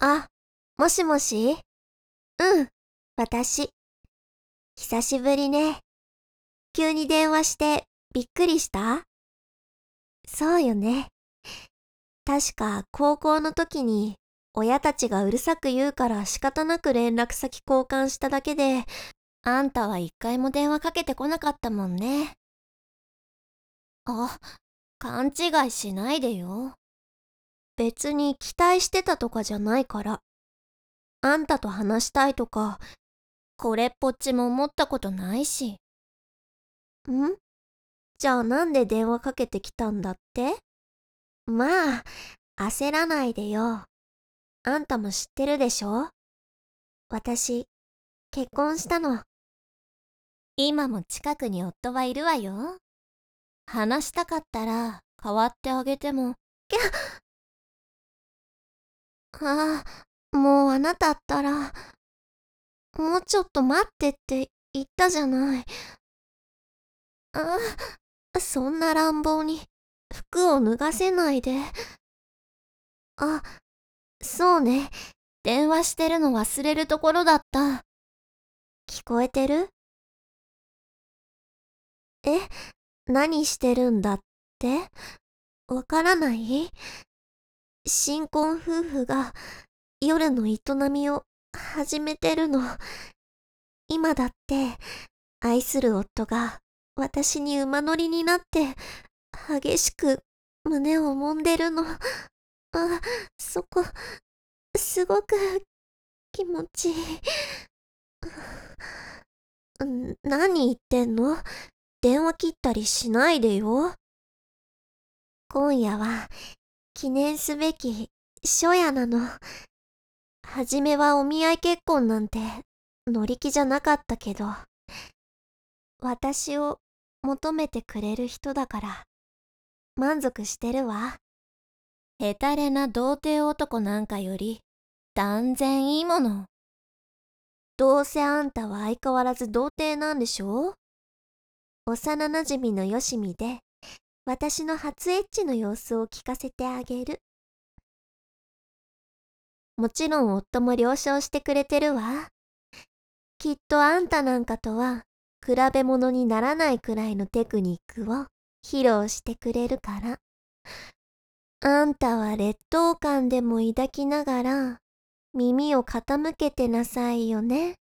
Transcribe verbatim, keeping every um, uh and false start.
あ、もしもし？うん、私。久しぶりね。急に電話してびっくりした？そうよね。確か高校の時に親たちがうるさく言うから仕方なく連絡先交換しただけで、あんたは一回も電話かけてこなかったもんね。あ、勘違いしないでよ。別に期待してたとかじゃないから。あんたと話したいとか、これっぽっちも思ったことないし。ん？じゃあなんで電話かけてきたんだって？まあ、焦らないでよ。あんたも知ってるでしょ？私、結婚したの。今も近くに夫はいるわよ。話したかったら代わってあげても。きゃああ、もうあなたったら、もうちょっと待ってって言ったじゃない。ああ、そんな乱暴に服を脱がせないで。あ、そうね。電話してるの忘れるところだった。聞こえてる？え、何してるんだって？わからない？新婚夫婦が夜の営みを始めてるの。今だって愛する夫が私に馬乗りになって激しく胸を揉んでるの。あ、そこ、すごく気持ちいい。ん何言ってんの？電話切ったりしないでよ。今夜は記念すべき初夜なの。はじめはお見合い結婚なんて乗り気じゃなかったけど、私を求めてくれる人だから満足してるわ。ヘタレな童貞男なんかより断然いいもの。どうせあんたは相変わらず童貞なんでしょ？幼なじみのよしみで私の初エッチの様子を聞かせてあげる。もちろん夫も了承してくれてるわ。きっとあんたなんかとは比べ物にならないくらいのテクニックを披露してくれるから。あんたは劣等感でも抱きながら耳を傾けてなさいよね。